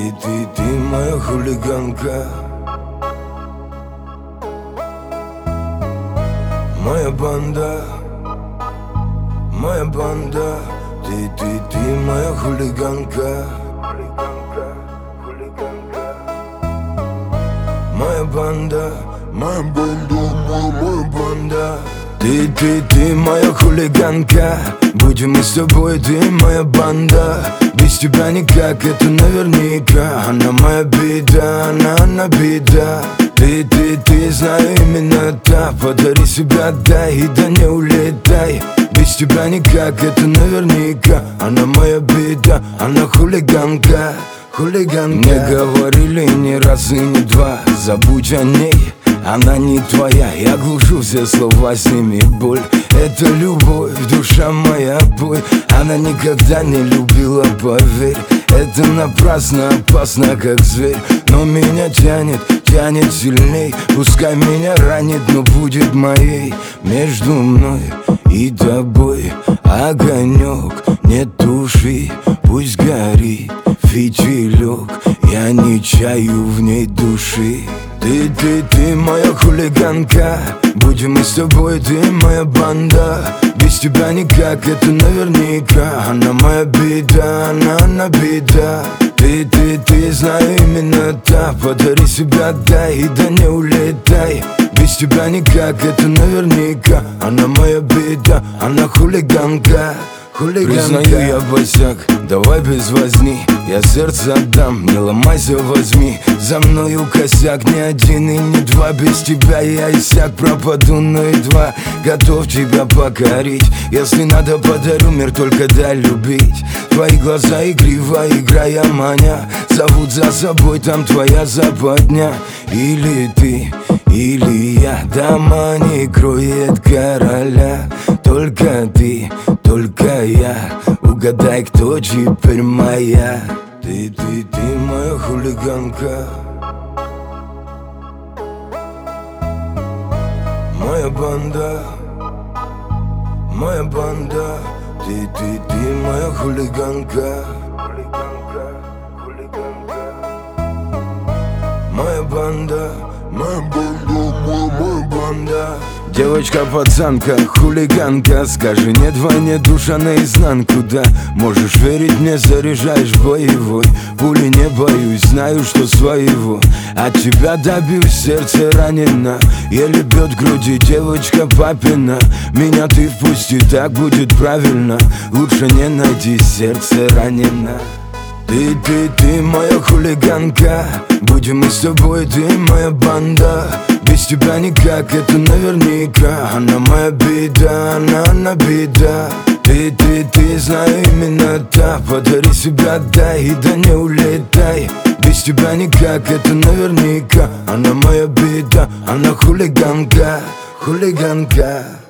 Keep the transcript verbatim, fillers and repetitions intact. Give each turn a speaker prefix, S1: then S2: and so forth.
S1: Ты, ты, ты моя хулиганка, моя банда, моя банда. Ты, ты, ты моя хулиганка, моя банда, моя банда, моя, моя банда. Ты, ты, ты моя хулиганка, будем мы с тобой, ты моя банда. Без тебя никак, это наверняка. Она моя беда, она, она беда. Ты, ты, ты, знаю именно та. Подари себя, дай, и да не улетай. Без тебя никак, это наверняка. Она моя беда, она хулиганка, хулиганка. Мне говорили не раз и не два, забудь о ней, она не твоя. Я глушу все слова, сними боль. Это любовь, душа моя, бой. Она никогда не любила, поверь. Это напрасно, опасно, как зверь. Но меня тянет, тянет сильней. Пускай меня ранит, но будет моей. Между мной и тобой огонек, не туши, пусть горит фитилек. Я не чаю в ней души. Ты, ты, ты моя хулиганка, будем мы с тобой, ты моя банда. Без тебя никак, это наверняка. Она моя беда, она, она беда. Ты, ты, ты, знаю именно та. Подари себя, дай, и да не улетай. Без тебя никак, это наверняка. Она моя беда, она хулиганка, хулиганка. Признаю, я босяк, давай без возни. Я сердце отдам, не ломайся, возьми. За мною косяк, ни один и не два. Без тебя я иссяк, пропаду, но едва готов тебя покорить. Если надо, подарю мир, только дай любить. Твои глаза игриво, играя маня, зовут за собой, там твоя западня. Или ты, или я, дома не кроет короля. Только ты, только я, угадай, кто теперь моя. Ты, ты, ты моя хулиганка, моя банда, моя банда. Ты, ты, ты моя хулиганка, моя банда, моя банда, моя, моя банда. Девочка-пацанка, хулиганка, скажи нет войне, душа наизнанку, да. Можешь верить мне, заряжаешь боевой. Пули не боюсь, знаю, что своего. От тебя добьюсь, сердце ранено, еле бьет в груди девочка папина. Меня ты впусти, так будет правильно. Лучше не найти, сердце ранено. Ты, ты, ты моя хулиганка, будем мы с тобой, ты моя банда. Без тебя никак, это наверняка. Она моя беда, она, она беда. Ты, ты, ты, знаю именно та. Подари себя, дай, и да не улетай. Без тебя никак, это наверняка. Она моя беда, она хулиганка, хулиганка.